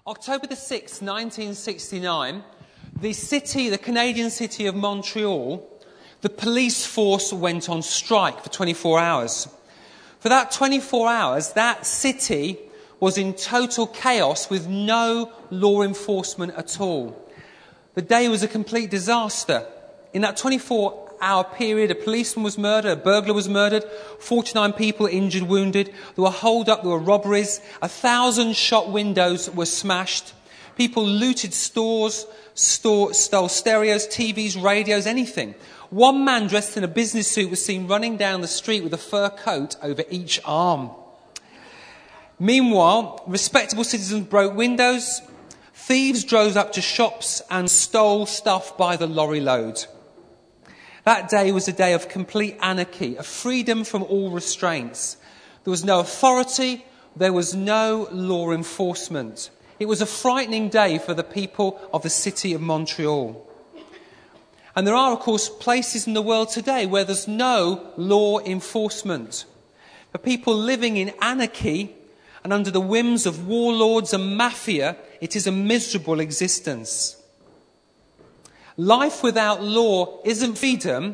October the 6th, 1969, the Canadian city of Montreal, the police force went on strike for 24 hours. For that 24 hours, that city was in total chaos with no law enforcement at all. The day was a complete disaster. In that 24-hour period, a policeman was murdered, a burglar was murdered, 49 people injured, wounded. There were hold-up, there were robberies, 1,000 shop windows were smashed. People looted stores, stole stereos, TVs, radios, anything. One man dressed in a business suit was seen running down the street with a fur coat over each arm. Meanwhile, respectable citizens broke windows. Thieves drove up to shops and stole stuff by the lorry load. That day was a day of complete anarchy, of freedom from all restraints. There was no authority, there was no law enforcement. It was a frightening day for the people of the city of Montreal. And there are, of course, places in the world today where there's no law enforcement. For people living in anarchy and under the whims of warlords and mafia, it is a miserable existence. Life without law isn't freedom.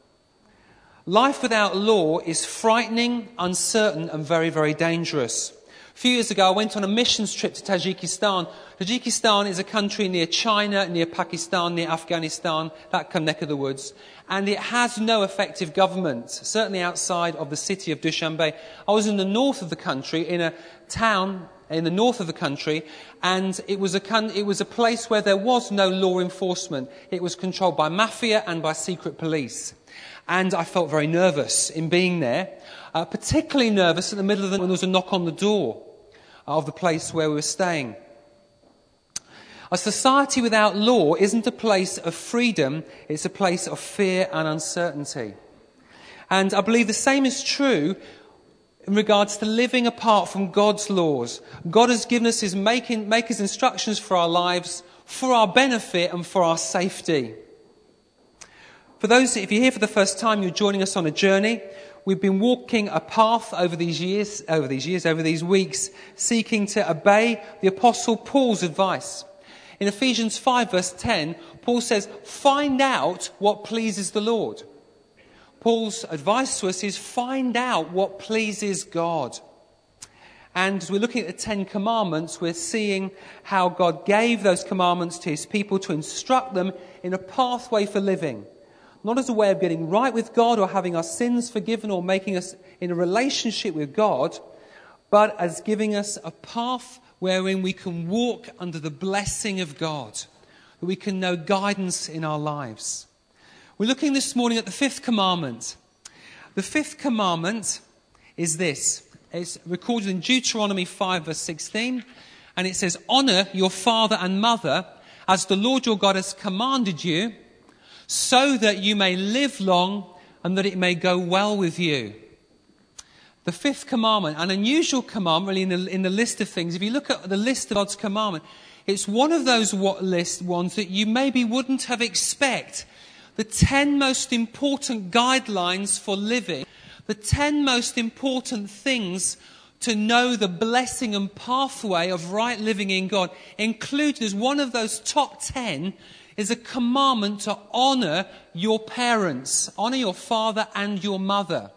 Life without law is frightening, uncertain, and very, very dangerous. A few years ago, I went on a missions trip to Tajikistan. Tajikistan is a country near China, near Pakistan, near Afghanistan, that kind of neck of the woods. And it has no effective government, certainly outside of the city of Dushanbe. I was in the north of the country, in a town in the north of the country, and it was a place where there was no law enforcement. It was controlled by mafia and by secret police. And I felt very nervous in being there, particularly nervous in the middle of the night when there was a knock on the door of the place where we were staying. A society without law isn't a place of freedom, it's a place of fear and uncertainty. And I believe the same is true in regards to living apart from God's laws. God has given us his maker's instructions for our lives, for our benefit and for our safety. For those, if you're here for the first time, you're joining us on a journey. We've been walking a path over these weeks, seeking to obey the Apostle Paul's advice. In Ephesians 5 verse 10, Paul says, find out what pleases the Lord. Paul's advice to us is find out what pleases God. And as we're looking at the 10 commandments, we're seeing how God gave those commandments to his people to instruct them in a pathway for living. Not as a way of getting right with God or having our sins forgiven or making us in a relationship with God, but as giving us a path wherein we can walk under the blessing of God, that we can know guidance in our lives. We're looking this morning at the 5th commandment. The 5th commandment is this. It's recorded in Deuteronomy 5 verse 16, and it says, honour your father and mother as the Lord your God has commanded you, so that you may live long and that it may go well with you. The 5th commandment, an unusual commandment really in the list of things. If you look at the list of God's commandment, it's one of those ones that you maybe wouldn't have expected. The 10 most important guidelines for living, the 10 most important things to know the blessing and pathway of right living in God, included as one of those top 10 is a commandment to honour your parents, honour your father and your mother.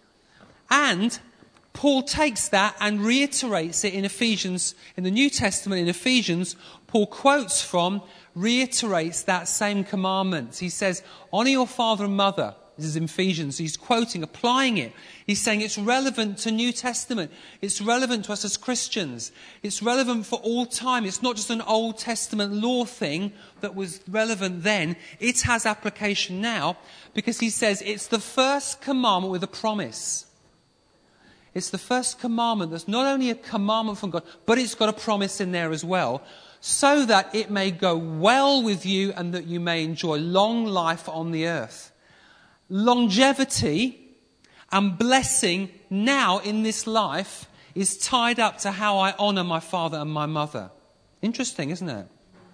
And Paul takes that and reiterates it in Ephesians, in the New Testament in Ephesians. Paul quotes from, reiterates that same commandment. He says, honour your father and mother. This is in Ephesians. He's quoting, applying it. He's saying it's relevant to New Testament. It's relevant to us as Christians. It's relevant for all time. It's not just an Old Testament law thing that was relevant then. It has application now because he says it's the first commandment with a promise. It's the first commandment that's not only a commandment from God, but it's got a promise in there as well, so that it may go well with you and that you may enjoy long life on the earth. Longevity and blessing now in this life is tied up to how I honour my father and my mother. Interesting, isn't it?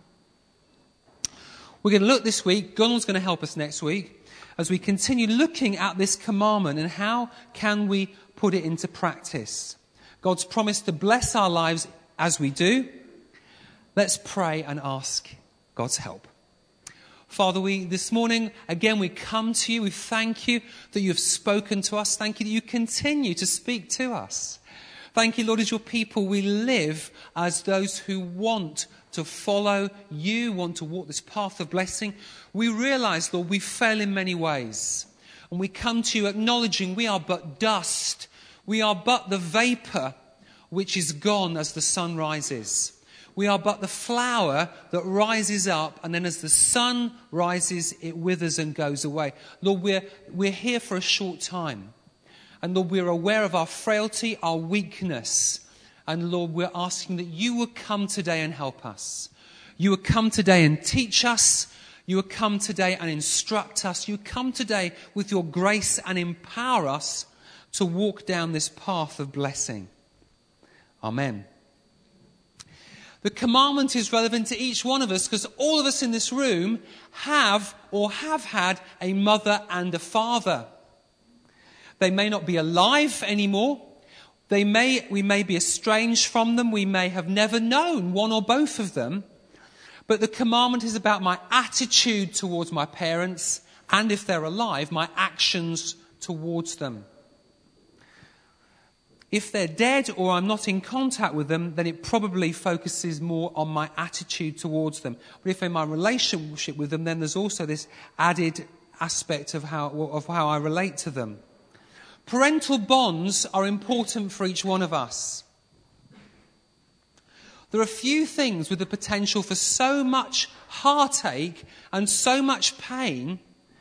We're going to look this week. Gunnar's going to help us next week as we continue looking at this commandment and how can we put it into practice. God's promise to bless our lives as we do, Let's pray and ask God's help. Father, this morning, again, we come to you. We thank you that you have spoken to us. Thank you that you continue to speak to us. Thank you, Lord, as your people, we live as those who want to follow you, want to walk this path of blessing. We realize, Lord, we fail in many ways. And we come to you acknowledging we are but dust. We are but the vapor which is gone as the sun rises. We are but the flower that rises up, and then as the sun rises, it withers and goes away. Lord, we're here for a short time. And Lord, we're aware of our frailty, our weakness. And Lord, we're asking that you would come today and help us. You would come today and teach us. You would come today and instruct us. You would come today with your grace and empower us to walk down this path of blessing. Amen. The commandment is relevant to each one of us because all of us in this room have or have had a mother and a father. They may not be alive anymore. We may be estranged from them. We may have never known one or both of them. But the commandment is about my attitude towards my parents and, if they're alive, my actions towards them. If they're dead or I'm not in contact with them, then it probably focuses more on my attitude towards them. But if I'm in my relationship with them, then there's also this added aspect of how I relate to them. Parental bonds are important for each one of us. There are few things with the potential for so much heartache and so much pain,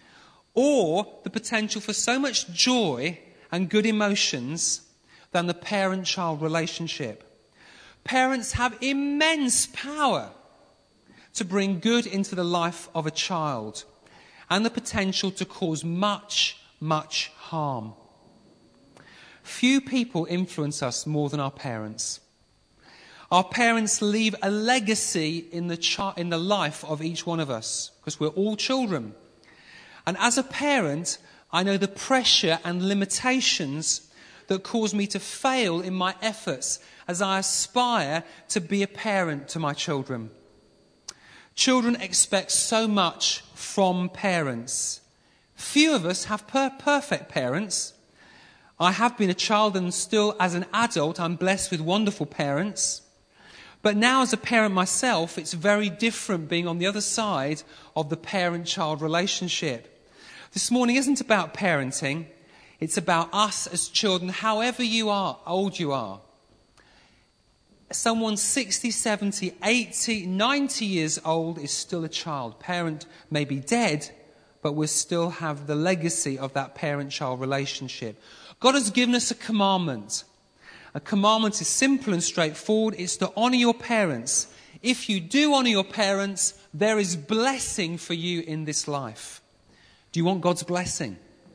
or the potential for so much joy and good emotions, than the parent-child relationship. Parents have immense power to bring good into the life of a child and the potential to cause much, much harm. Few people influence us more than our parents. Our parents leave a legacy in the life of each one of us because we're all children. And as a parent, I know the pressure and limitations that cause me to fail in my efforts as I aspire to be a parent to my children. Children expect so much from parents. Few of us have perfect parents. I have been a child and still as an adult I'm blessed with wonderful parents. But now as a parent myself, it's very different being on the other side of the parent-child relationship. This morning isn't about parenting. It's about us as children, however you are, old you are. Someone 60, 70, 80, 90 years old is still a child. Parent may be dead, but we still have the legacy of that parent-child relationship. God has given us a commandment. A commandment is simple and straightforward. It's to honour your parents. If you do honour your parents, there is blessing for you in this life. Do you want God's blessing?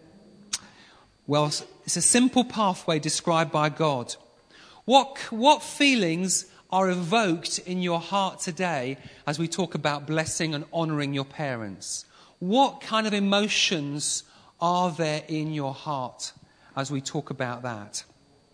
Well, it's a simple pathway described by God. What feelings are evoked in your heart today as we talk about blessing and honouring your parents? What kind of emotions are there in your heart as we talk about that?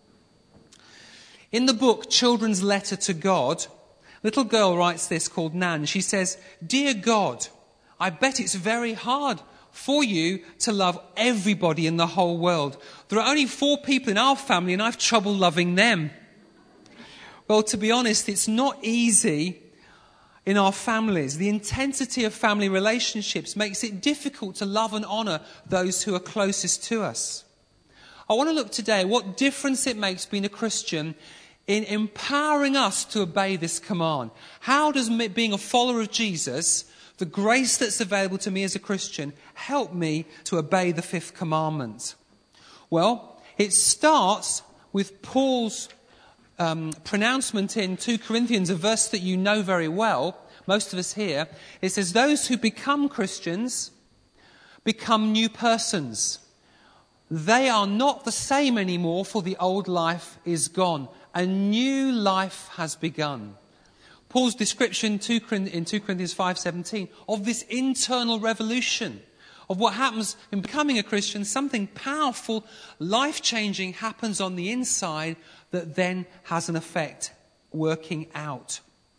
In the book Children's Letter to God, a little girl writes this called Nan. She says, "Dear God, I bet it's very hard for you to love everybody in the whole world. There are only 4 people in our family and I've trouble loving them." Well, to be honest, it's not easy in our families. The intensity of family relationships makes it difficult to love and honour those who are closest to us. I want to look today at what difference it makes being a Christian in empowering us to obey this command. How does being a follower of Jesus, the grace that's available to me as a Christian, help me to obey the 5th commandment? Well, it starts with Paul's pronouncement in 2 Corinthians, a verse that you know very well, most of us here. It says, "Those who become Christians become new persons. They are not the same anymore, for the old life is gone. A new life has begun." Paul's description in 2 Corinthians 5:17 of this internal revolution, of what happens in becoming a Christian, something powerful, life-changing happens on the inside that then has an effect working out.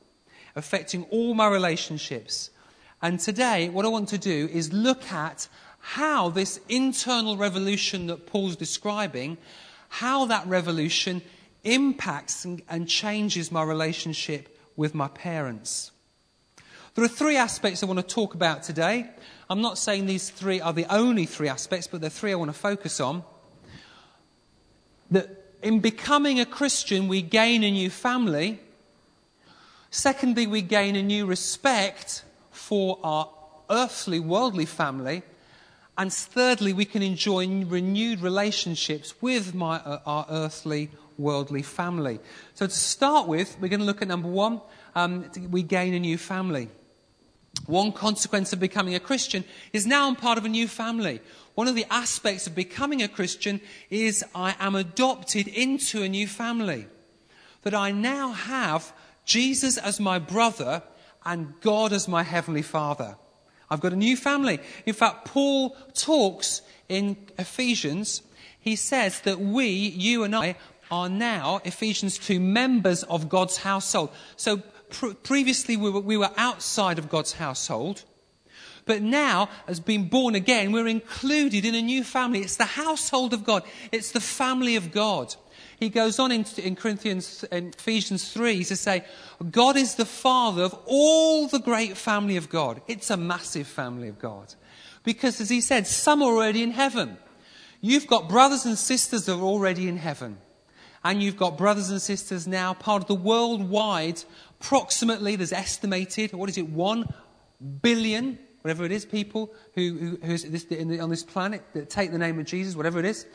affecting all my relationships. And today, what I want to do is look at how this internal revolution that Paul's describing, how that revolution impacts and changes my relationship with my parents. There are three aspects I want to talk about today. I'm not saying these three are the only three aspects, but they're three I want to focus on. That in becoming a Christian, we gain a new family. Secondly, we gain a new respect for our earthly, worldly family. And thirdly, we can enjoy renewed relationships with our earthly, worldly family. So to start with, we're going to look at number one, we gain a new family. One consequence of becoming a Christian is now I'm part of a new family. One of the aspects of becoming a Christian is I am adopted into a new family. That I now have Jesus as my brother and God as my heavenly Father. I've got a new family. In fact, Paul talks in Ephesians, he says that you and I, are now, Ephesians 2, members of God's household. So previously we were outside of God's household. But now, as being born again, we're included in a new family. It's the household of God. It's the family of God. He goes on in Ephesians 3 to say, God is the Father of all the great family of God. It's a massive family of God. Because, as he said, some are already in heaven. You've got brothers and sisters that are already in heaven. And you've got brothers and sisters now, part of the worldwide, approximately, there's estimated, 1 billion, whatever it is, people who on this planet that take the name of Jesus, whatever it is,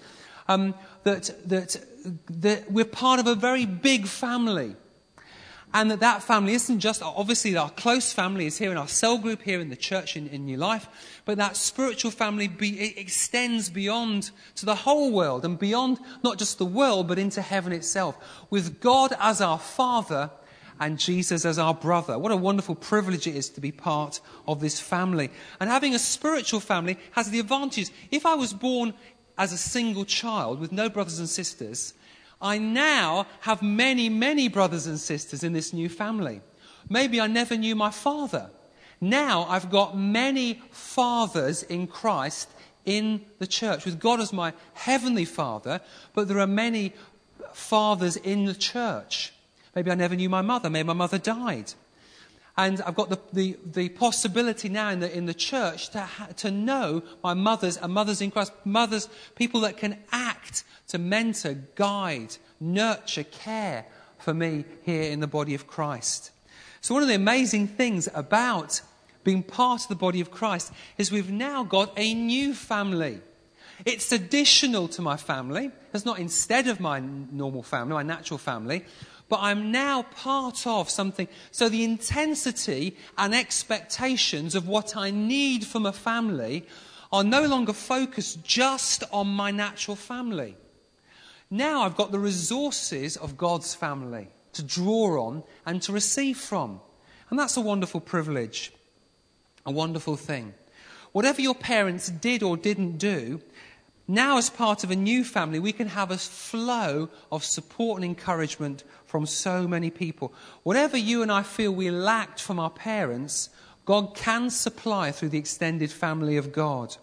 that we're part of a very big family. And that family isn't just, obviously our close family is here in our cell group here in the church in New Life, but that spiritual family it extends beyond to the whole world and beyond not just the world but into heaven itself, with God as our Father and Jesus as our brother. What a wonderful privilege it is to be part of this family. And having a spiritual family has the advantages. If I was born as a single child with no brothers and sisters, I now have many, many brothers and sisters in this new family. Maybe I never knew my father. Now I've got many fathers in Christ in the church, with God as my heavenly Father, but there are many fathers in the church. Maybe I never knew my mother. Maybe my mother died. And I've got the possibility now in the church to know my mothers and mothers in Christ, mothers, people that can act to mentor, guide, nurture, care for me here in the body of Christ. So one of the amazing things about being part of the body of Christ is we've now got a new family. It's additional to my family. It's not instead of my normal family, my natural family. But I'm now part of something. So the intensity and expectations of what I need from a family are no longer focused just on my natural family. Now I've got the resources of God's family to draw on and to receive from. And that's a wonderful privilege, a wonderful thing. Whatever your parents did or didn't do, now as part of a new family, we can have a flow of support and encouragement from so many people. Whatever you and I feel we lacked from our parents, God can supply through the extended family of God.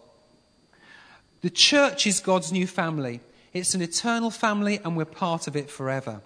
The church is God's new family. It's an eternal family and we're part of it forever.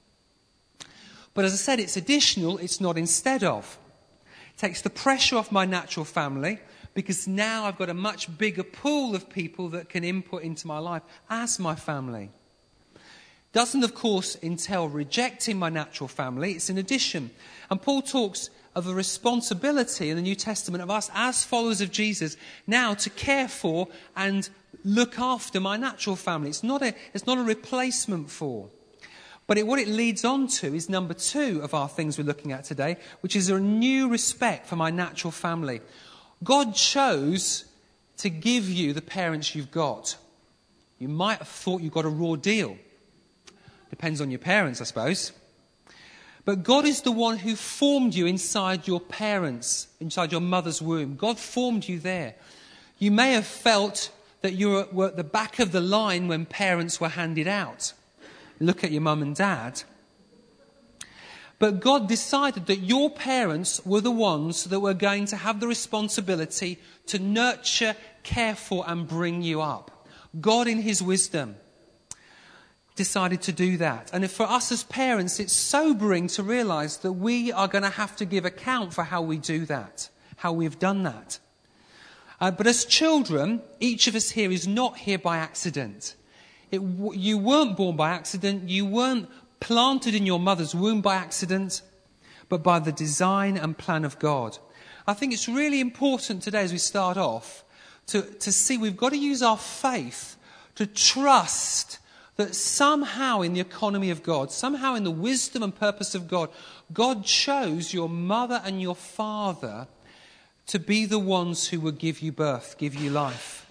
But as I said, it's additional, it's not instead of. It takes the pressure off my natural family because now I've got a much bigger pool of people that can input into my life as my family. Doesn't, of course, entail rejecting my natural family. It's an addition. And Paul talks of a responsibility in the New Testament of us as followers of Jesus now to care for and look after my natural family. It's not a replacement for. But what it leads on to is number 2 of our things we're looking at today, which is a new respect for my natural family. God chose to give you the parents you've got. You might have thought you got a raw deal. Depends on your parents, I suppose. But God is the one who formed you inside your parents, inside your mother's womb. God formed you there. You may have felt that you were at the back of the line when parents were handed out. Look at your mum and dad. But God decided that your parents were the ones that were going to have the responsibility to nurture, care for, and bring you up. God, in his wisdom, decided to do that. And for us as parents, it's sobering to realize that we are going to have to give account for how we do that, how we've done that. But as children, each of us here is not here by accident. You weren't born by accident. You weren't planted in your mother's womb by accident, but by the design and plan of God. I think it's really important today as we start off to see we've got to use our faith to trust that somehow in the economy of God, somehow in the wisdom and purpose of God, God chose your mother and your father to be the ones who would give you birth, give you life.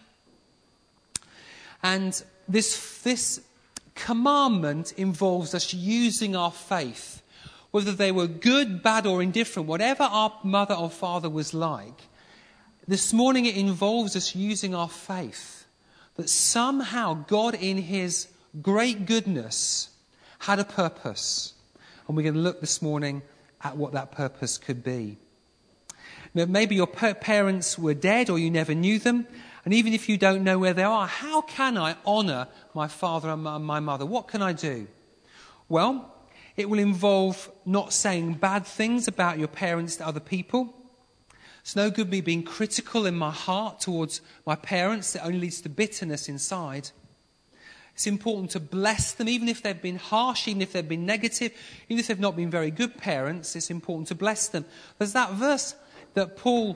And this commandment involves us using our faith, whether they were good, bad, or indifferent, whatever our mother or father was like. This morning it involves us using our faith that somehow God in his great goodness had a purpose. And we're going to look this morning at what that purpose could be. Now, maybe your parents were dead or you never knew them. And even if you don't know where they are, how can I honour my father and my mother? What can I do? Well, it will involve not saying bad things about your parents to other people. It's no good me being critical in my heart towards my parents. It only leads to bitterness inside. It's important to bless them, even if they've been harsh, even if they've been negative, even if they've not been very good parents. It's important to bless them. There's that verse that Paul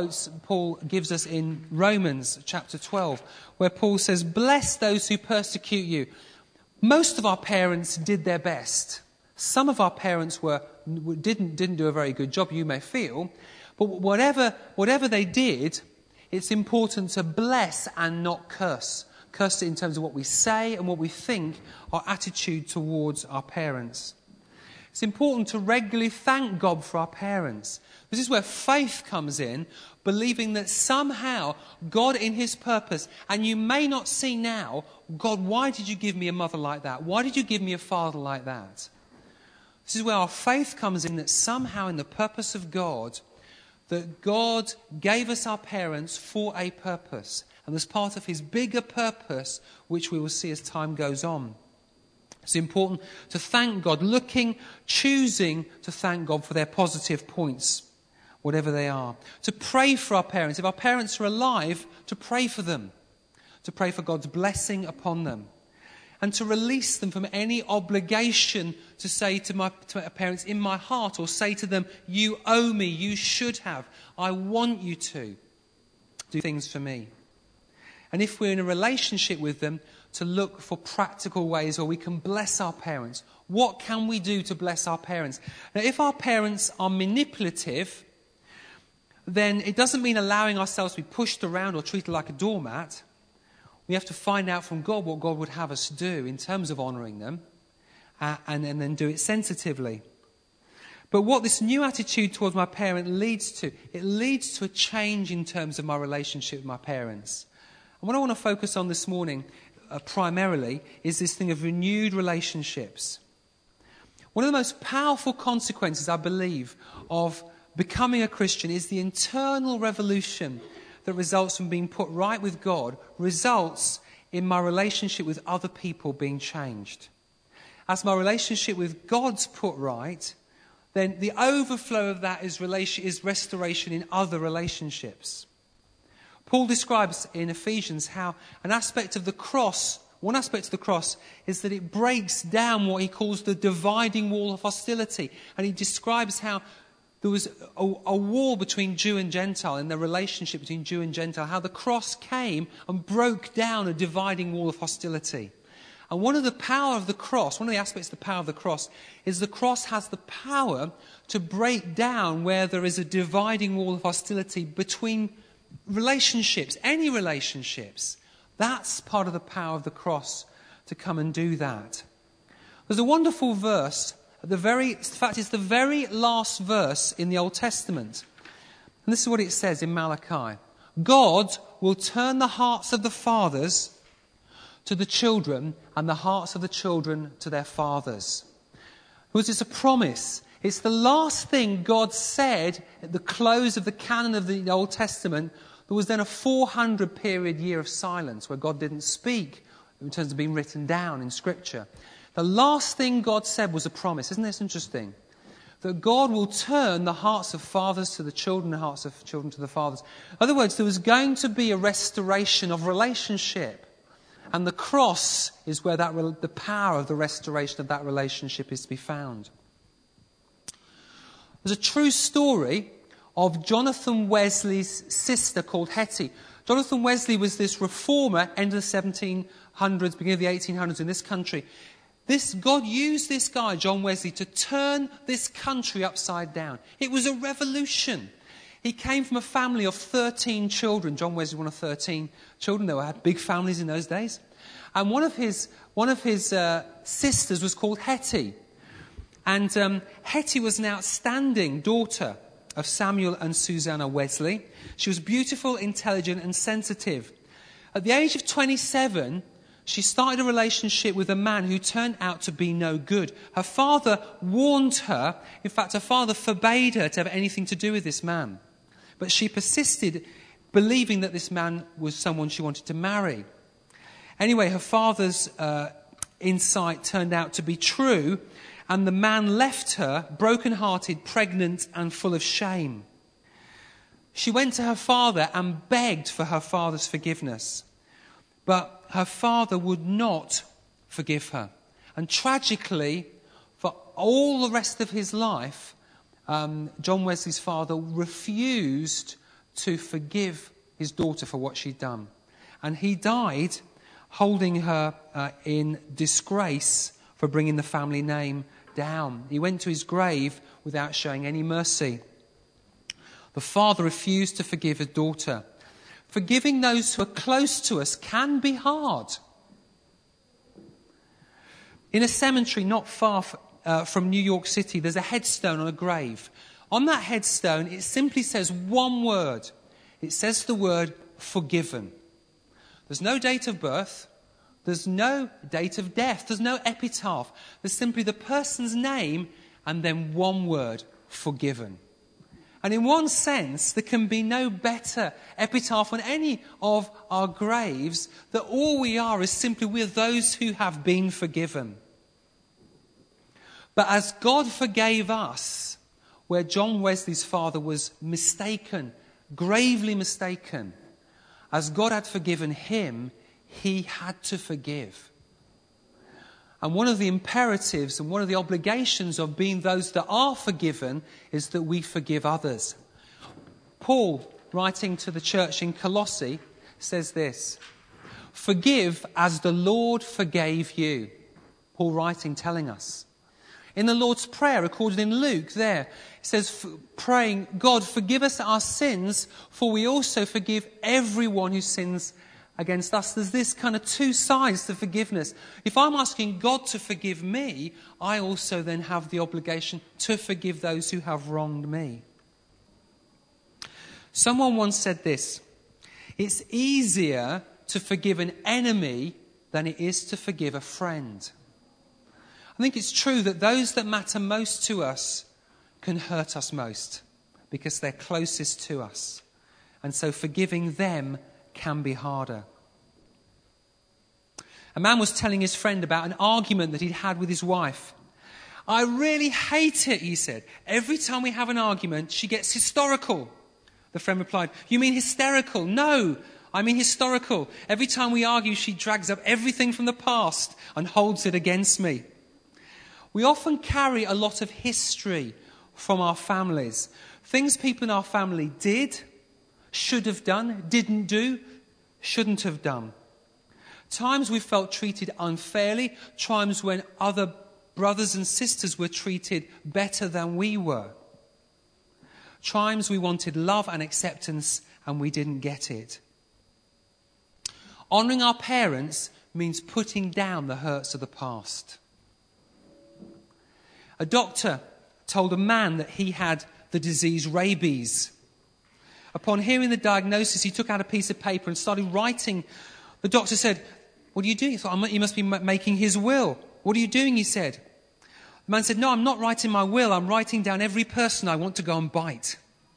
gives us in Romans chapter 12, where Paul says, bless those who persecute you. Most of our parents did their best. Some of our parents didn't do a very good job, you may feel. But whatever they did, it's important to bless and not curse. Curse in terms of what we say and what we think, our attitude towards our parents. It's important to regularly thank God for our parents. This is where faith comes in, believing that somehow God in his purpose, and you may not see now, God, why did you give me a mother like that? Why did you give me a father like that? This is where our faith comes in, that somehow in the purpose of God, that God gave us our parents for a purpose. And as part of his bigger purpose, which we will see as time goes on. It's important to thank God, choosing to thank God for their positive points, whatever they are. To pray for our parents. If our parents are alive, to pray for them. To pray for God's blessing upon them. And to release them from any obligation to say to my parents in my heart, or say to them, you owe me, you should have, I want you to do things for me. And if we're in a relationship with them, to look for practical ways where we can bless our parents. What can we do to bless our parents? Now, if our parents are manipulative, then it doesn't mean allowing ourselves to be pushed around or treated like a doormat. We have to find out from God what God would have us do in terms of honouring them, and then do it sensitively. But what this new attitude towards my parent leads to a change in terms of my relationship with my parents. And what I want to focus on this morning primarily is this thing of renewed relationships. One of the most powerful consequences, I believe, of becoming a Christian is the internal revolution that results from being put right with God, results in my relationship with other people being changed. As my relationship with God's put right, then the overflow of that is restoration in other relationships. Paul describes in Ephesians how one aspect of the cross is that it breaks down what he calls the dividing wall of hostility. And he describes how there was a wall between Jew and Gentile, in the relationship between Jew and Gentile, how the cross came and broke down a dividing wall of hostility. And one of the aspects of the power of the cross is the cross has the power to break down where there is a dividing wall of hostility between relationships, any relationships. That's part of the power of the cross to come and do that. There's a wonderful verse, it's the very last verse in the Old Testament. And this is what it says in Malachi. God will turn the hearts of the fathers to the children and the hearts of the children to their fathers. Because it's a promise. It's the last thing God said at the close of the canon of the Old Testament. There was then a 400 period year of silence where God didn't speak in terms of being written down in Scripture. The last thing God said was a promise. Isn't this interesting? That God will turn the hearts of fathers to the children, the hearts of children to the fathers. In other words, there was going to be a restoration of relationship. And the cross is where the power of the restoration of that relationship is to be found. There's a true story of Jonathan Wesley's sister called Hetty. Jonathan Wesley was this reformer, end of the 1700s, beginning of the 1800s in this country. God used this guy, John Wesley, to turn this country upside down. It was a revolution. He came from a family of 13 children. John Wesley, one of 13 children. They had big families in those days. And one of his sisters was called Hetty. And Hetty was an outstanding daughter of Samuel and Susanna Wesley. She was beautiful, intelligent, and sensitive. At the age of 27, she started a relationship with a man who turned out to be no good. Her father warned her. In fact, her father forbade her to have anything to do with this man. But she persisted, believing that this man was someone she wanted to marry. Anyway, her father's insight turned out to be true, and the man left her broken-hearted, pregnant, and full of shame. She went to her father and begged for her father's forgiveness. But her father would not forgive her. And tragically, for all the rest of his life, John Wesley's father refused to forgive his daughter for what she'd done. And he died holding her in disgrace for bringing the family name down. He went to his grave without showing any mercy. The father refused to forgive his daughter. Forgiving those who are close to us can be hard. In a cemetery not far from New York City, there's a headstone on a grave. On that headstone, it simply says one word. It says the word forgiven. There's no date of birth. There's no date of death. There's no epitaph. There's simply the person's name and then one word, forgiven. And in one sense, there can be no better epitaph on any of our graves, that all we are is simply we're those who have been forgiven. But as God forgave us, where John Wesley's father was mistaken, gravely mistaken, as God had forgiven him, he had to forgive. And one of the imperatives and one of the obligations of being those that are forgiven is that we forgive others. Paul, writing to the church in Colossae, says this: "Forgive as the Lord forgave you." Paul writing, telling us. In the Lord's Prayer, recorded in Luke, there, it says, praying, "God, forgive us our sins, for we also forgive everyone who sins against us." There's this kind of two sides to forgiveness. If I'm asking God to forgive me, I also then have the obligation to forgive those who have wronged me. Someone once said this: "It's easier to forgive an enemy than it is to forgive a friend." I think it's true that those that matter most to us can hurt us most because they're closest to us. And so forgiving them can be harder. A man was telling his friend about an argument that he'd had with his wife. "I really hate it," he said. "Every time we have an argument, she gets historical." The friend replied, "You mean hysterical?" "No, I mean historical. Every time we argue, she drags up everything from the past and holds it against me." We often carry a lot of history from our families. Things people in our family did, should have done, didn't do, shouldn't have done. Times we felt treated unfairly, times when other brothers and sisters were treated better than we were. Times we wanted love and acceptance and we didn't get it. Honouring our parents means putting down the hurts of the past. A doctor told a man that he had the disease rabies. Upon hearing the diagnosis, he took out a piece of paper and started writing. The doctor said, "What are you doing?" He thought, "You must be making his will." "What are you doing?" he said. The man said, no, I'm not writing my will. I'm writing down every person I want to go and bite.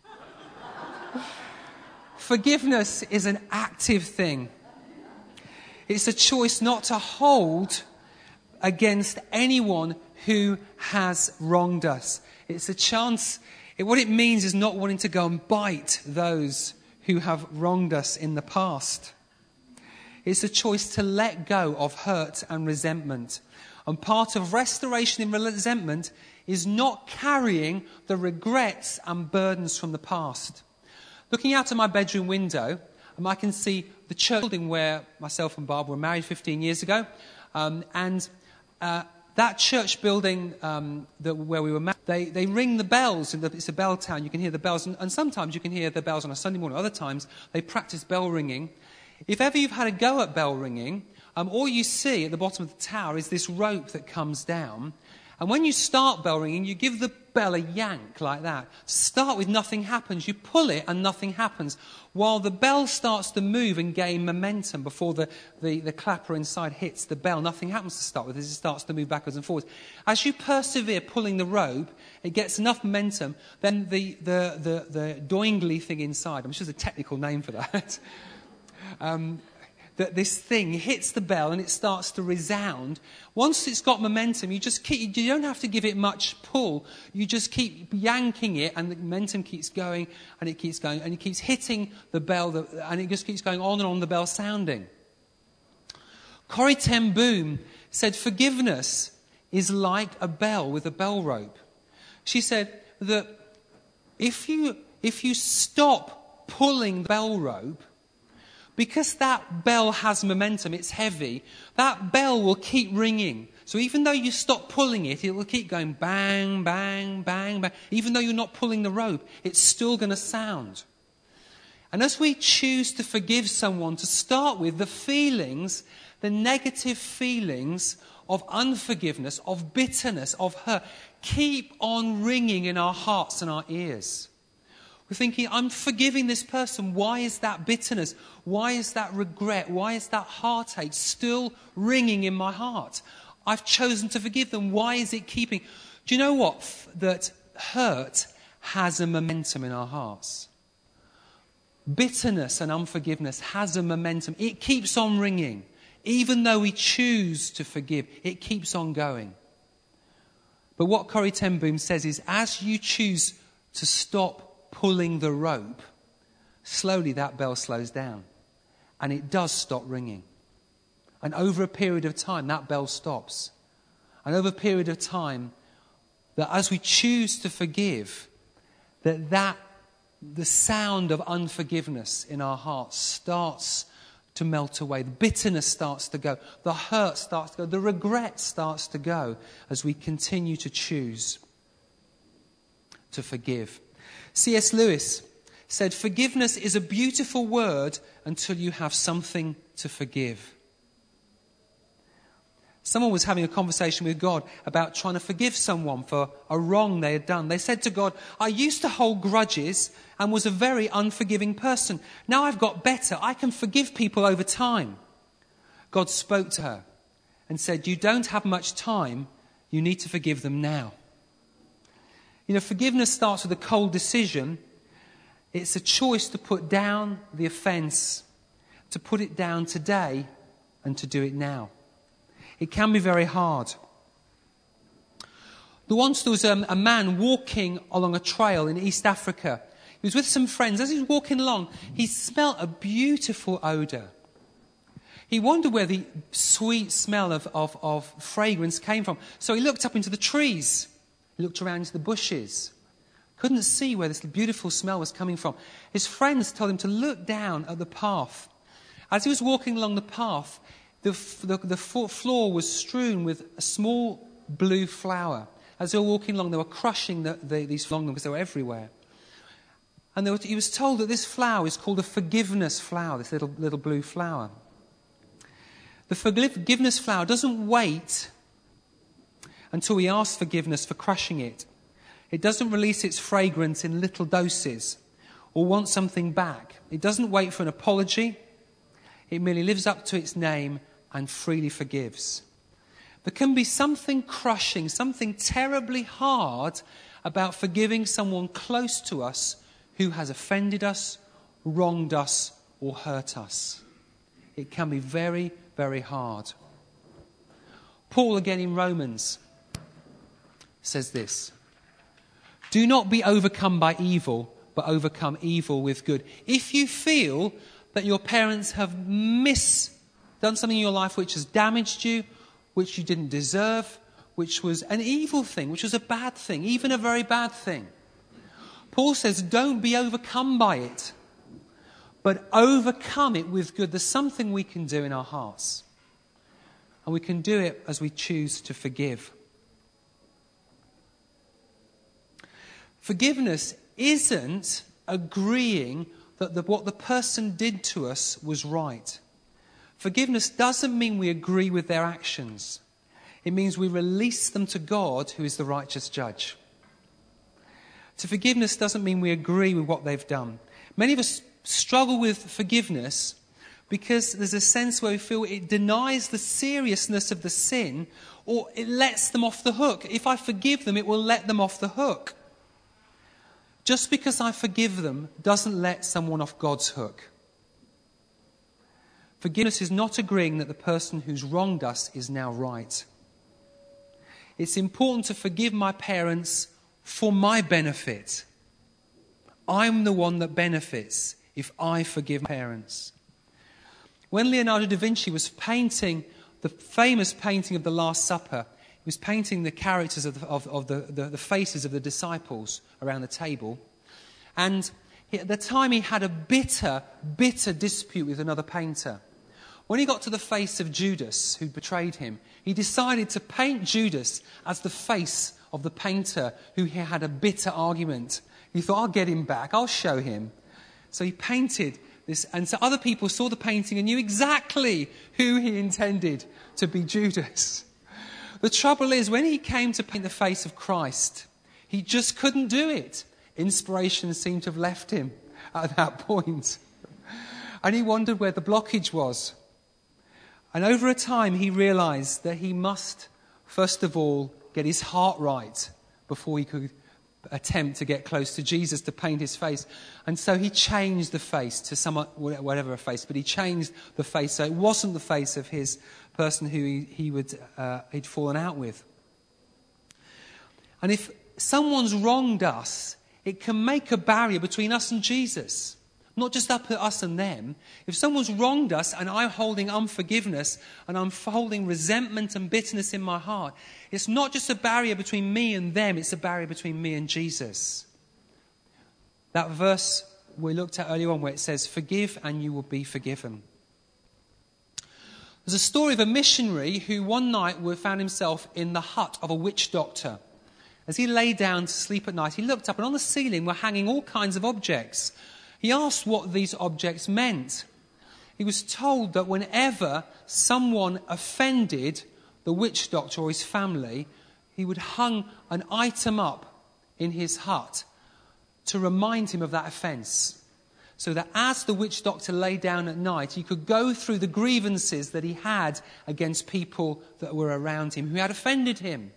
Forgiveness is an active thing. It's a choice not to hold against anyone who has wronged us. It's a chance. What it means is not wanting to go and bite those who have wronged us in the past. It's a choice to let go of hurt and resentment. And part of restoration in resentment is not carrying the regrets and burdens from the past. Looking out of my bedroom window, I can see the church building where myself and Barbara were married 15 years ago. That church building where we were married, they ring the bells. It's a bell town. You can hear the bells. And sometimes you can hear the bells on a Sunday morning. Other times they practice bell ringing. If ever you've had a go at bell ringing, all you see at the bottom of the tower is this rope that comes down. And when you start bell ringing, you give the bell a yank like that. Start with nothing happens. You pull it and nothing happens. While the bell starts to move and gain momentum before the clapper inside hits the bell, nothing happens to start with as it starts to move backwards and forwards. As you persevere pulling the rope, it gets enough momentum, then the doingly thing inside, I'm sure there's a technical name for that, that this thing hits the bell and it starts to resound. Once it's got momentum, you don't have to give it much pull. You just keep yanking it and the momentum keeps going and it keeps going and it keeps hitting the bell and it just keeps going on and on, the bell sounding. Corrie ten Boom said forgiveness is like a bell with a bell rope. She said that if you stop pulling the bell rope, because that bell has momentum, it's heavy, that bell will keep ringing. So even though you stop pulling it, it will keep going bang, bang, bang, bang. Even though you're not pulling the rope, it's still going to sound. And as we choose to forgive someone, to start with, the feelings, the negative feelings of unforgiveness, of bitterness, of hurt, keep on ringing in our hearts and our ears. We're thinking, I'm forgiving this person. Why is that bitterness? Why is that regret? Why is that heartache still ringing in my heart? I've chosen to forgive them. Why is it keeping? Do you know what? That hurt has a momentum in our hearts. Bitterness and unforgiveness has a momentum. It keeps on ringing. Even though we choose to forgive, it keeps on going. But what Corrie ten Boom says is, as you choose to stop pulling the rope, slowly that bell slows down and it does stop ringing. And over a period of time, that bell stops. And over a period of time, that as we choose to forgive, that the sound of unforgiveness in our hearts starts to melt away. The bitterness starts to go. The hurt starts to go. The regret starts to go as we continue to choose to forgive. C.S. Lewis said, forgiveness is a beautiful word until you have something to forgive. Someone was having a conversation with God about trying to forgive someone for a wrong they had done. They said to God, I used to hold grudges and was a very unforgiving person. Now I've got better. I can forgive people over time. God spoke to her and said, you don't have much time. You need to forgive them now. You know, forgiveness starts with a cold decision. It's a choice to put down the offence, to put it down today and to do it now. It can be very hard. Once there was a man walking along a trail in East Africa. He was with some friends. As he was walking along, he smelt a beautiful odour. He wondered where the sweet smell of fragrance came from. So he looked up into the trees. He looked around into the bushes. Couldn't see where this beautiful smell was coming from. His friends told him to look down at the path. As he was walking along the path, the floor was strewn with a small blue flower. As they were walking along, they were crushing these flowers because they were everywhere. And he was told that this flower is called a forgiveness flower, this little blue flower. The forgiveness flower doesn't wait until we ask forgiveness for crushing it. It doesn't release its fragrance in little doses or want something back. It doesn't wait for an apology. It merely lives up to its name and freely forgives. There can be something crushing, something terribly hard about forgiving someone close to us who has offended us, wronged us, or hurt us. It can be very, very hard. Paul, again in Romans, says this: do not be overcome by evil, but overcome evil with good. If you feel that your parents have done something in your life which has damaged you, which you didn't deserve, which was an evil thing, which was a bad thing, even a very bad thing, Paul says, don't be overcome by it, but overcome it with good. There's something we can do in our hearts. And we can do it as we choose to forgive. Forgiveness isn't agreeing that what the person did to us was right. Forgiveness doesn't mean we agree with their actions. It means we release them to God, who is the righteous judge. So forgiveness doesn't mean we agree with what they've done. Many of us struggle with forgiveness because there's a sense where we feel it denies the seriousness of the sin, or it lets them off the hook. If I forgive them, it will let them off the hook. Just because I forgive them doesn't let someone off God's hook. Forgiveness is not agreeing that the person who's wronged us is now right. It's important to forgive my parents for my benefit. I'm the one that benefits if I forgive my parents. When Leonardo da Vinci was painting the famous painting of the Last Supper, he was painting the characters of the faces of the disciples around the table. And at the time he had a bitter dispute with another painter. When he got to the face of Judas, who betrayed him, he decided to paint Judas as the face of the painter who he had a bitter argument. He thought, I'll get him back, I'll show him. So he painted this, and so other people saw the painting and knew exactly who he intended to be Judas. The trouble is, when he came to paint the face of Christ, he just couldn't do it. Inspiration seemed to have left him at that point. And he wondered where the blockage was. And over a time, he realized that he must, first of all, get his heart right before he could attempt to get close to Jesus to paint his face. And so he changed the face to whatever a face, but he changed the face so it wasn't the face of his person who he'd fallen out with. And if someone's wronged us, it can make a barrier between us and Jesus. Not just up at us and them. If someone's wronged us and I'm holding unforgiveness and I'm holding resentment and bitterness in my heart, it's not just a barrier between me and them, it's a barrier between me and Jesus. That verse we looked at earlier on where it says, forgive and you will be forgiven. There's a story of a missionary who one night found himself in the hut of a witch doctor. As he lay down to sleep at night, he looked up and on the ceiling were hanging all kinds of objects. He asked what these objects meant. He was told that whenever someone offended the witch doctor or his family, he would hang an item up in his hut to remind him of that offence. So that as the witch doctor lay down at night, he could go through the grievances that he had against people that were around him who had offended him.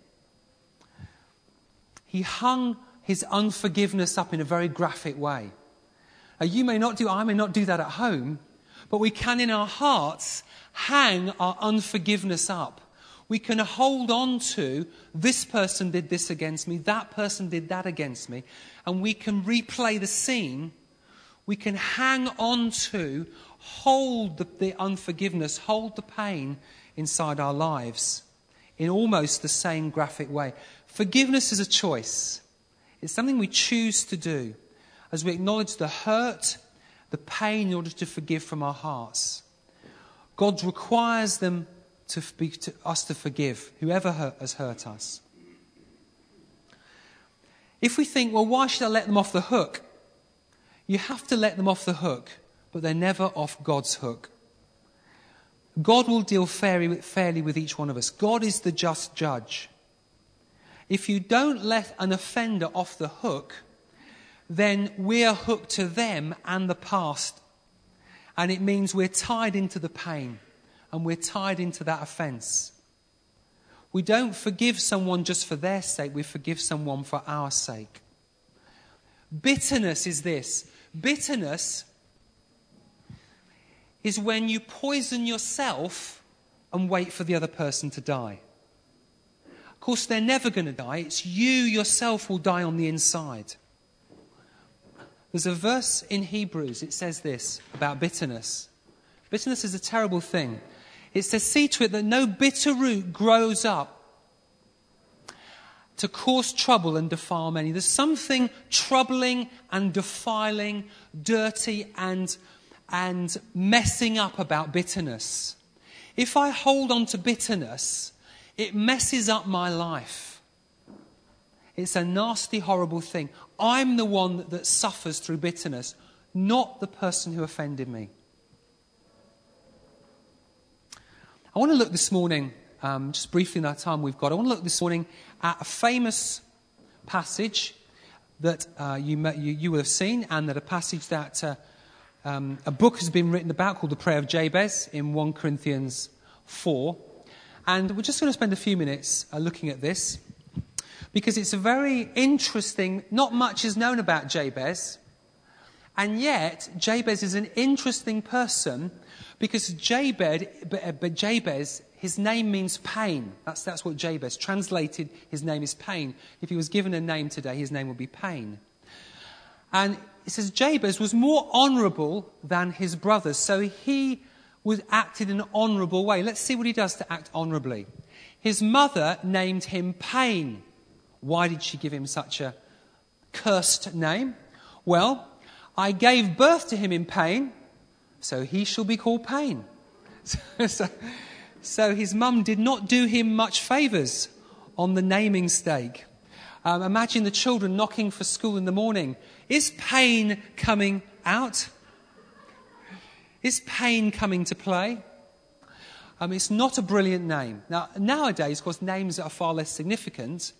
He hung his unforgiveness up in a very graphic way. Now, I may not do that at home, but we can in our hearts hang our unforgiveness up. We can hold on to, this person did this against me, that person did that against me, and we can replay the scene. We can hang on to, hold the unforgiveness, hold the pain inside our lives in almost the same graphic way. Forgiveness is a choice. It's something we choose to do as we acknowledge the hurt, the pain in order to forgive from our hearts. God requires us to forgive whoever has hurt us. If we think, well, why should I let them off the hook? You have to let them off the hook, but they're never off God's hook. God will deal fairly with each one of us. God is the just judge. If you don't let an offender off the hook, then we're hooked to them and the past. And it means we're tied into the pain and we're tied into that offence. We don't forgive someone just for their sake. We forgive someone for our sake. Bitterness is this. Bitterness is when you poison yourself and wait for the other person to die. Of course, they're never going to die. It's you yourself will die on the inside. There's a verse in Hebrews. It says this about bitterness. Bitterness is a terrible thing. It says, see to it that no bitter root grows up to cause trouble and defile many. There's something troubling and defiling, dirty and messing up about bitterness. If I hold on to bitterness, it messes up my life. It's a nasty, horrible thing. I'm the one that suffers through bitterness, not the person who offended me. I want to look this morning, just briefly in our time we've got, I want to look this morning at a famous passage that you will have seen, and that a passage that a book has been written about called The Prayer of Jabez in 1 Corinthians 4. And we're just going to spend a few minutes looking at this, because it's a very interesting, not much is known about Jabez, and yet Jabez is an interesting person, because Jabez, his name means pain. That's what Jabez, translated, his name is pain. If he was given a name today, his name would be Pain. And it says Jabez was more honourable than his brothers, so he was acted in an honourable way. Let's see what he does to act honourably. His mother named him Pain. Why did she give him such a cursed name? Well, I gave birth to him in pain, so he shall be called Pain. So his mum did not do him much favours on the naming stake. Imagine the children knocking for school in the morning. Is Pain coming out? Is Pain coming to play? It's not a brilliant name. Now, nowadays, of course, names are far less significant.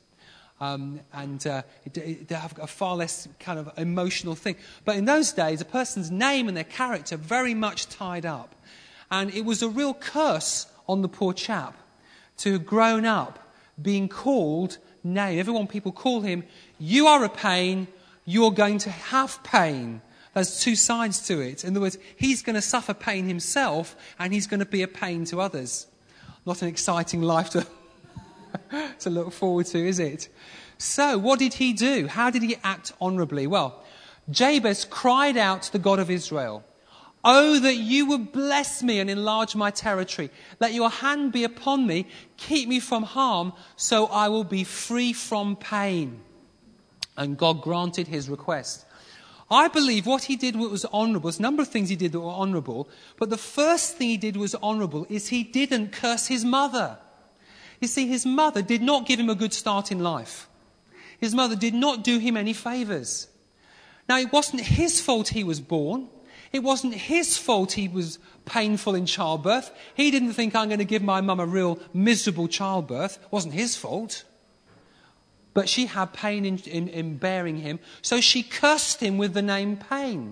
They have a far less kind of emotional thing. But in those days, a person's name and their character very much tied up. And it was a real curse on the poor chap to have grown up being called name. Everyone, people call him, you are a pain, you're going to have pain. There's two sides to it. In other words, he's going to suffer pain himself, and he's going to be a pain to others. Not an exciting life to look forward to, is it? So, what did he do? How did he act honourably? Well, Jabez cried out to the God of Israel, "Oh, that you would bless me and enlarge my territory. Let your hand be upon me. Keep me from harm, so I will be free from pain." And God granted his request. I believe what he did was honourable. There's a number of things he did that were honourable. But the first thing he did was honourable is he didn't curse his mother. You see, his mother did not give him a good start in life. His mother did not do him any favours. Now, it wasn't his fault he was born. It wasn't his fault he was painful in childbirth. He didn't think, I'm going to give my mum a real miserable childbirth. It wasn't his fault. But she had pain in bearing him, so she cursed him with the name Pain.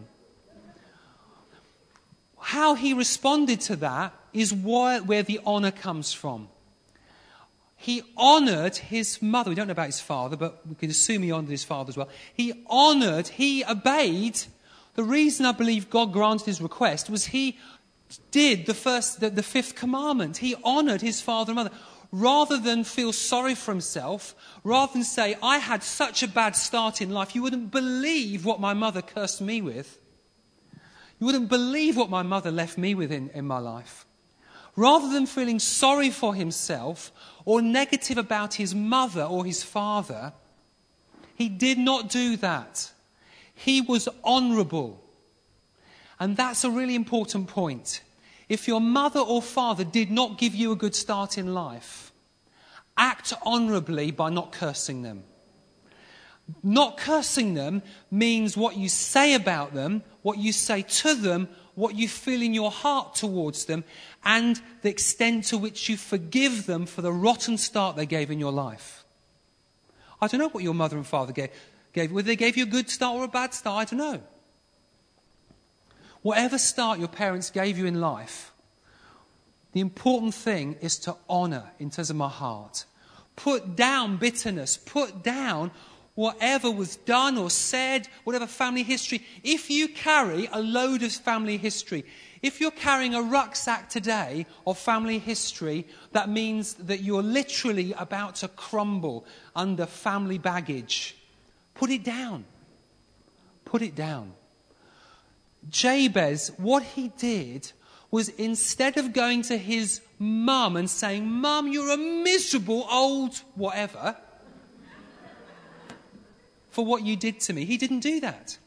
How he responded to that is where the honour comes from. He honoured his mother. We don't know about his father, but we can assume he honoured his father as well. He obeyed. The reason I believe God granted his request was he did the fifth commandment. He honoured his father and mother. Rather than feel sorry for himself, rather than say, I had such a bad start in life, you wouldn't believe what my mother cursed me with. You wouldn't believe what my mother left me with in my life. Rather than feeling sorry for himself or negative about his mother or his father, he did not do that. He was honourable. And that's a really important point. If your mother or father did not give you a good start in life, act honourably by not cursing them. Not cursing them means what you say about them, what you say to them, what you feel in your heart towards them, and the extent to which you forgive them for the rotten start they gave in your life. I don't know what your mother and father gave. Whether they gave you a good start or a bad start, I don't know. Whatever start your parents gave you in life, The important thing is to honour in terms of my heart. Put down bitterness. Put down whatever was done or said, whatever family history. If you carry a load of family history, if you're carrying a rucksack today of family history, that means that you're literally about to crumble under family baggage. Put it down. Put it down. Jabez, what he did was, instead of going to his mum and saying, "Mum, you're a miserable old whatever for what you did to me," he didn't do that.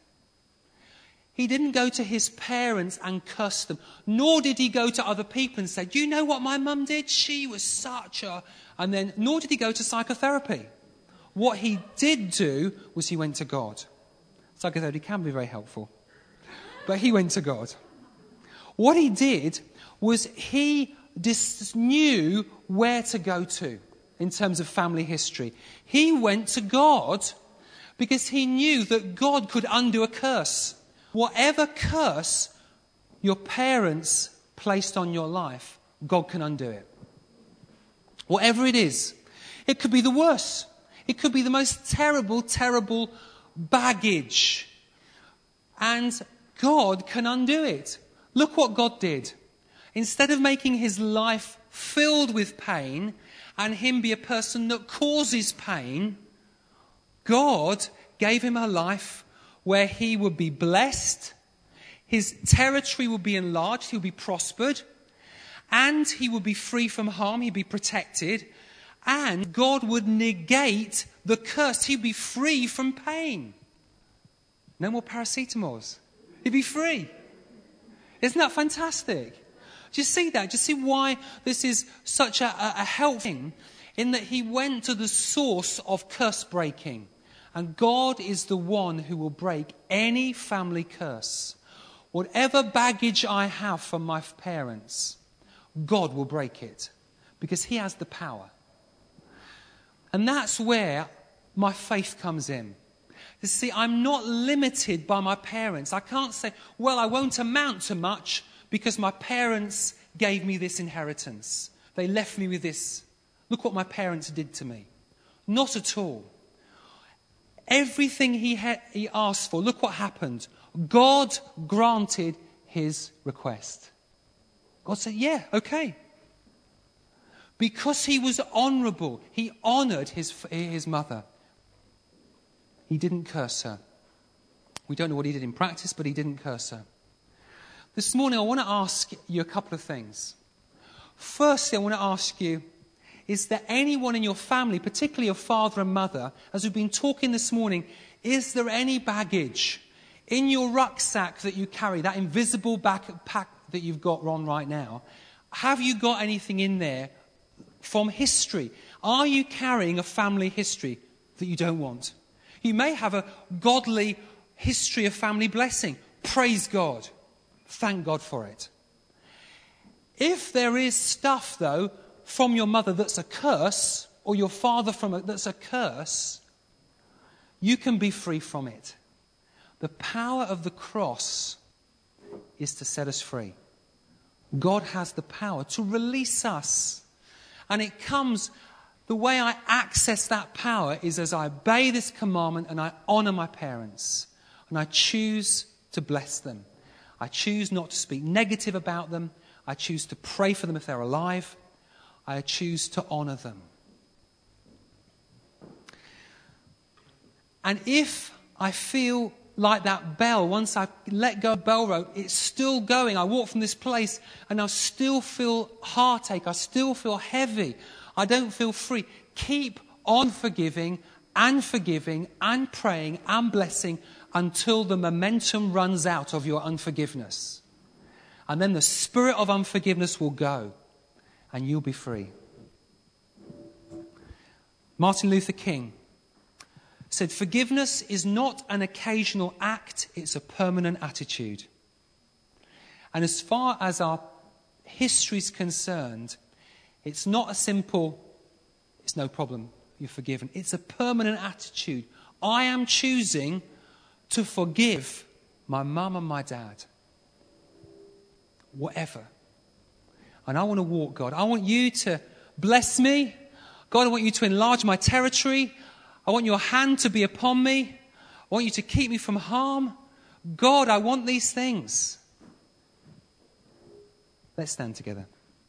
He didn't go to his parents and curse them, nor did he go to other people and say, "Do you know what my mum did? She was such a..." And then, nor did he go to psychotherapy. What he did do was he went to God. Psychotherapy can be very helpful, but he went to God. What he did was he just knew where to go to in terms of family history. He went to God because he knew that God could undo a curse. Whatever curse your parents placed on your life, God can undo it. Whatever it is. It could be the worst. It could be the most terrible, terrible baggage. And God can undo it. Look what God did. Instead of making his life filled with pain and him be a person that causes pain, God gave him a life where he would be blessed, his territory would be enlarged, he would be prospered, and he would be free from harm, he'd be protected, and God would negate the curse. He'd be free from pain. No more paracetamols. He'd be free. Isn't that fantastic? Do you see that? Do you see why this is such a helpful thing? In that he went to the source of curse breaking. And God is the one who will break any family curse. Whatever baggage I have from my parents, God will break it. Because he has the power. And that's where my faith comes in. You see, I'm not limited by my parents. I can't say, well, I won't amount to much because my parents gave me this inheritance. They left me with this. Look what my parents did to me. Not at all. Everything he asked for, look what happened. God granted his request. God said, yeah, okay. Because he was honourable, he honoured his mother. He didn't curse her. We don't know what he did in practice, but he didn't curse her. This morning I want to ask you a couple of things. Firstly, I want to ask you, is there anyone in your family, particularly your father and mother, as we've been talking this morning, is there any baggage in your rucksack that you carry, that invisible backpack that you've got on right now? Have you got anything in there from history? Are you carrying a family history that you don't want? You may have a godly history of family blessing. Praise God. Thank God for it. If there is stuff, though, from your mother that's a curse, or your father that's a curse, you can be free from it. The power of the cross is to set us free. God has the power to release us. And it comes, the way I access that power is as I obey this commandment and I honour my parents. And I choose to bless them. I choose not to speak negative about them. I choose to pray for them if they're alive. I choose to honour them. And if I feel like that bell, once I let go of bell rope, it's still going. I walk from this place and I still feel heartache. I still feel heavy. I don't feel free. Keep on forgiving and praying and blessing until the momentum runs out of your unforgiveness. And then the spirit of unforgiveness will go and you'll be free. Martin Luther King said, forgiveness is not an occasional act, it's a permanent attitude. And as far as our history is concerned, it's not a simple, it's no problem, you're forgiven. It's a permanent attitude. I am choosing to forgive my mum and my dad. Whatever. And I want to walk, God. I want you to bless me. God, I want you to enlarge my territory. I want your hand to be upon me. I want you to keep me from harm. God, I want these things. Let's stand together.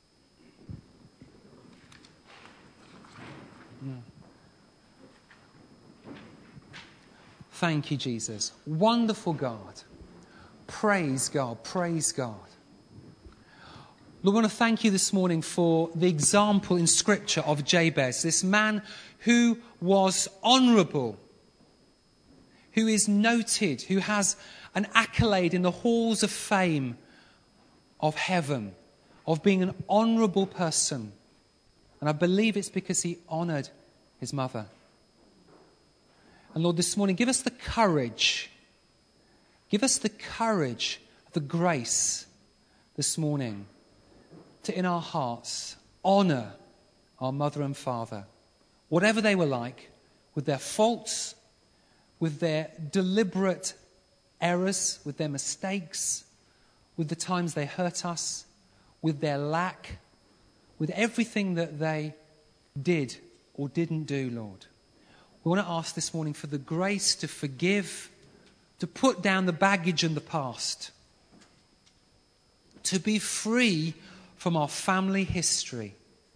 Thank you, Jesus. Wonderful God. Praise God. Praise God. Lord, I want to thank you this morning for the example in Scripture of Jabez, this man who was honourable, who is noted, who has an accolade in the halls of fame of heaven, of being an honourable person. And I believe it's because he honoured his mother. And Lord, this morning, give us the courage, the grace this morning to, in our hearts, honour our mother and father, whatever they were like, with their faults, with their deliberate errors, with their mistakes, with the times they hurt us, with their lack, with everything that they did or didn't do, Lord. We want to ask this morning for the grace to forgive, to put down the baggage and the past, to be free from our family history,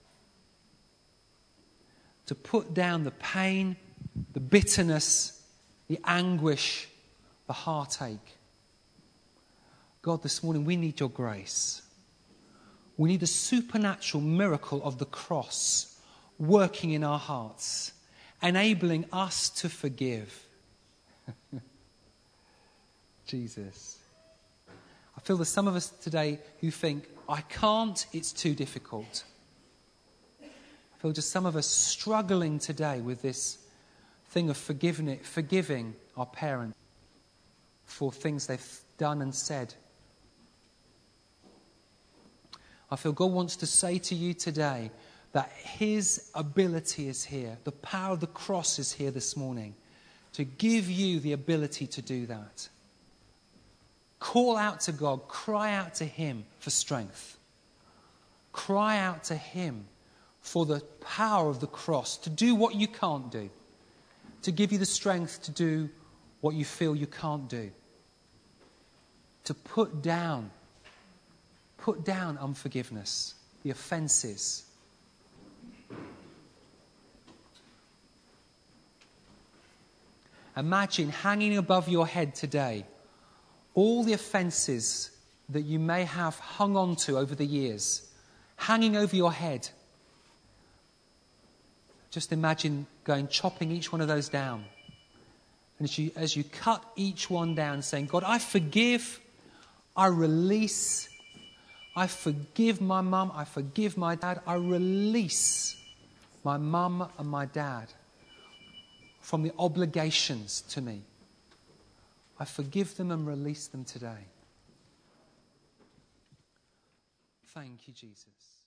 to put down the pain, the bitterness, the anguish, the heartache. God, this morning we need your grace. We need the supernatural miracle of the cross working in our hearts, enabling us to forgive. Jesus. I feel there's some of us today who think, I can't, it's too difficult. I feel just some of us struggling today with this thing of forgiving our parents for things they've done and said. I feel God wants to say to you today that his ability is here. The power of the cross is here this morning to give you the ability to do that. Call out to God. Cry out to him for strength. Cry out to him for the power of the cross to do what you can't do. To give you the strength to do what you feel you can't do. To put down unforgiveness, the offences. Imagine hanging above your head today all the offences that you may have hung on to over the years, hanging over your head. Just imagine chopping each one of those down. And as you cut each one down, saying, God, I forgive, I release, I forgive my mum, I forgive my dad, I release my mum and my dad from the obligations to me. I forgive them and release them today. Thank you, Jesus.